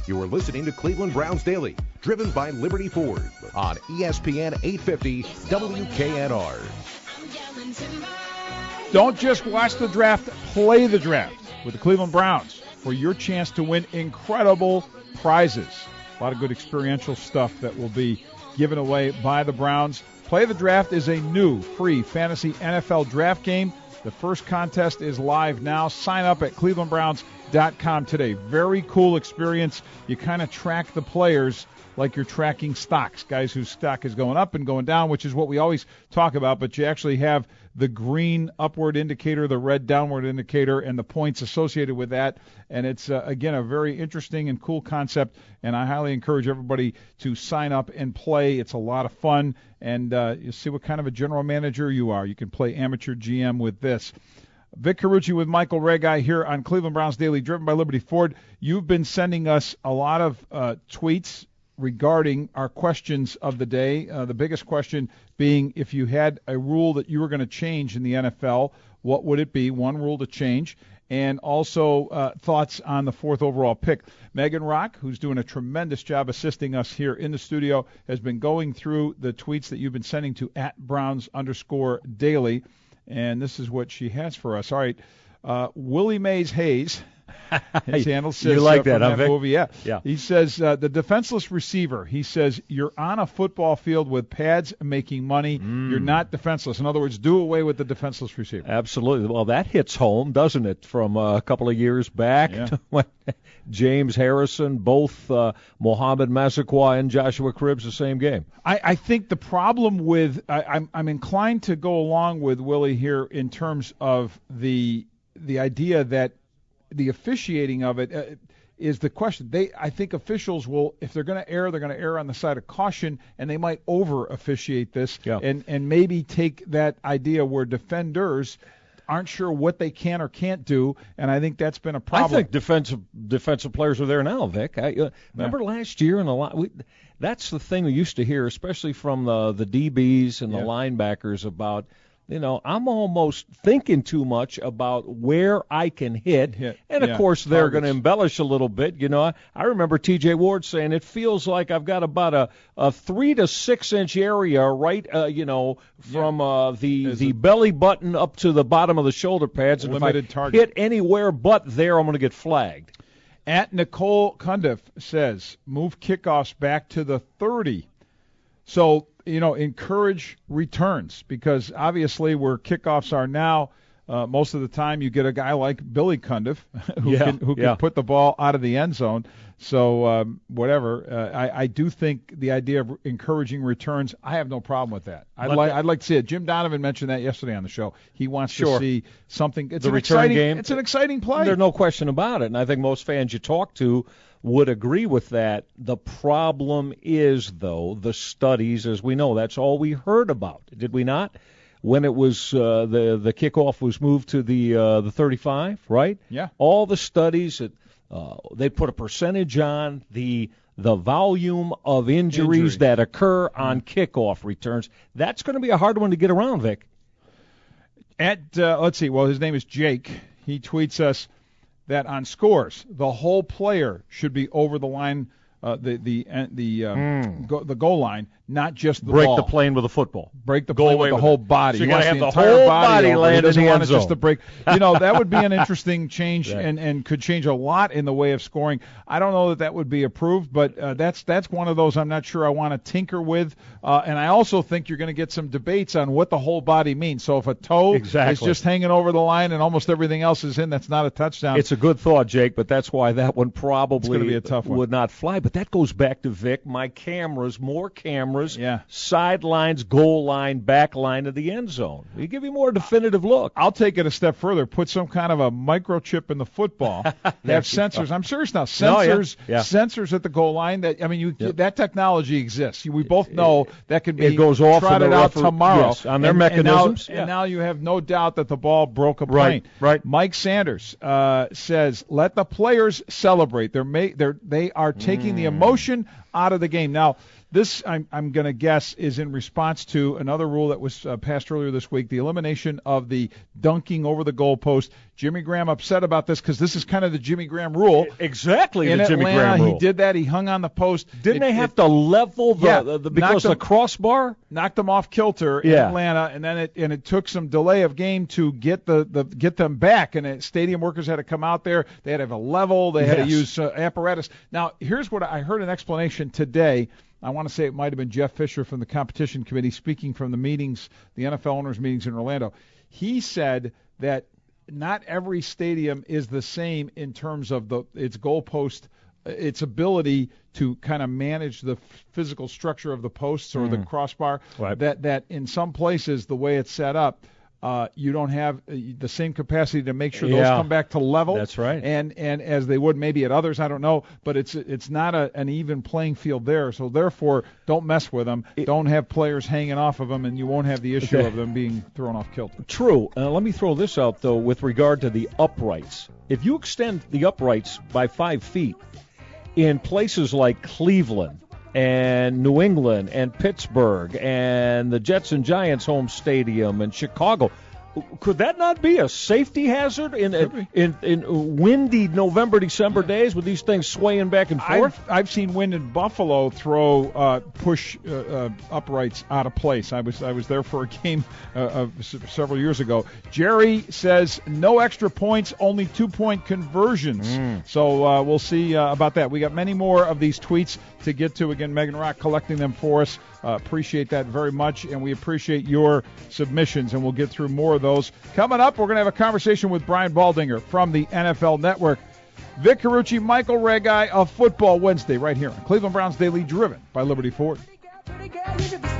You are listening to Cleveland Browns Daily, driven by Liberty Ford on ESPN 850 WKNR. Don't just watch the draft, play the draft with the Cleveland Browns for your chance to win incredible prizes. A lot of good experiential stuff that will be given away by the Browns. Play the Draft is a new free fantasy NFL draft game. The first contest is live now. Sign up at clevelandbrowns.com today. Very cool experience. You kind of track the players like you're tracking stocks, guys whose stock is going up and going down, which is what we always talk about, but you actually have the green upward indicator, the red downward indicator, and the points associated with that. And it's, again, a very interesting and cool concept, and I highly encourage everybody to sign up and play. It's a lot of fun, and you see what kind of a general manager you are. You can play amateur GM with this. Vic Carucci with Michael Regai here on Cleveland Browns Daily, driven by Liberty Ford. You've been sending us a lot of tweets regarding our questions of the day. The biggest question being, if you had a rule that you were going to change in the NFL, what would it be? One rule to change. And also thoughts on the fourth overall pick. Megan Rock, who's doing a tremendous job assisting us here in the studio, has been going through the tweets that you've been sending to @Browns_daily. And this is what she has for us. All right. Willie Mays Hayes. His handle says, you like that, from huh, that Vic? movie, yeah. Yeah. He says, the defenseless receiver, he says, you're on a football field with pads making money. You're not defenseless. In other words, do away with the defenseless receiver. Absolutely. Well, that hits home, doesn't it, from a couple of years back? Yeah. When James Harrison, both Mohamed Massaquoi and Joshua Cribbs, the same game. I think the problem with I'm inclined to go along with Willie here in terms of the idea that the officiating of it is the question. I think officials will, if they're going to err, they're going to err on the side of caution, and they might over-officiate this and maybe take that idea where defenders aren't sure what they can or can't do, and I think that's been a problem. I think defensive players are there now, Vic. Remember last year, that's the thing we used to hear, especially from the DBs and the linebackers about, I'm almost thinking too much about where I can hit. And, of course, they're going to embellish a little bit. I remember T.J. Ward saying it feels like I've got about a 3 to 6 inch area right, from the belly button up to the bottom of the shoulder pads. And if I hit anywhere but there, I'm going to get flagged. Nicole Cundiff says, move kickoffs back to the 30. So, encourage returns, because obviously where kickoffs are now, most of the time you get a guy like Billy Cundiff who can put the ball out of the end zone. So whatever. I do think the idea of encouraging returns, I have no problem with that. I'd like to see it. Jim Donovan mentioned that yesterday on the show. He wants to see something. It's the return game. It's an exciting play. There's no question about it, and I think most fans you talk to would agree with that. The problem is, though, the studies, as we know, that's all we heard about, did we not? When it was the kickoff was moved to the 35, right? Yeah. All the studies that they put a percentage on the volume of injuries that occur on kickoff returns. That's going to be a hard one to get around, Vic. Let's see. Well, his name is Jake. He tweets us that on scores, the whole player should be over the line, the goal line, not just the ball. Break the plane with a football. Break the plane with the whole body. So you got to have the entire whole body land in the end zone. Just to break. That would be an interesting change and could change a lot in the way of scoring. I don't know that would be approved, but that's one of those I'm not sure I want to tinker with. And I also think you're going to get some debates on what the whole body means. So if a toe is just hanging over the line and almost everything else is in, that's not a touchdown. It's a good thought, Jake, but that's why that one probably be a tough one. Would not fly. But that goes back to Vic, more cameras, sidelines, goal line, back line of the end zone. We give you more definitive look. I'll take it a step further. Put some kind of a microchip in the football. Have sensors. I'm serious now. Sensors at the goal line. That technology exists. We both know that can be it goes off trotted out tomorrow on their mechanisms. And now you have no doubt that the ball broke a plane. Right. Mike Sanders says, let the players celebrate. They are taking the emotion out of the game. Now, This, I'm going to guess, is in response to another rule that was passed earlier this week, the elimination of the dunking over the goalpost. Jimmy Graham upset about this because this is kind of the Jimmy Graham rule. Exactly, in the Jimmy Atlanta, Graham rule. He did that. He hung on the post. Didn't they have to level because the crossbar? Knocked them off kilter in Atlanta, and then it took some delay of game to get get them back. And stadium workers had to come out there. They had to have a level. They had to use apparatus. Now, here's what I heard an explanation today. I want to say it might have been Jeff Fisher from the competition committee speaking from the meetings, the NFL owners meetings in Orlando. He said that not every stadium is the same in terms of its goalpost, its ability to kind of manage the physical structure of the posts or the crossbar. Right. That in some places, the way it's set up, you don't have the same capacity to make sure those come back to level. That's right. And as they would maybe at others, I don't know, but it's not an even playing field there. So therefore, don't mess with them. Don't have players hanging off of them, and you won't have the issue of them being thrown off kilter. True. Let me throw this out though, with regard to the uprights. If you extend the uprights by 5 feet in places like Cleveland and New England and Pittsburgh and the Jets and Giants home stadium and Chicago, could that not be a safety hazard in windy November, December days with these things swaying back and forth? I've seen wind in Buffalo push uprights out of place. I was there for a game several years ago. Jerry says no extra points, only 2-point conversions. So we'll see about that. We got many more of these tweets to get to. Again, Megan Rock collecting them for us. Appreciate that very much, and we appreciate your submissions, and we'll get through more of those. Coming up, we're going to have a conversation with Brian Baldinger from the NFL Network. Vic Carucci, Michael Regai of Football Wednesday right here on Cleveland Browns Daily, driven by Liberty Ford.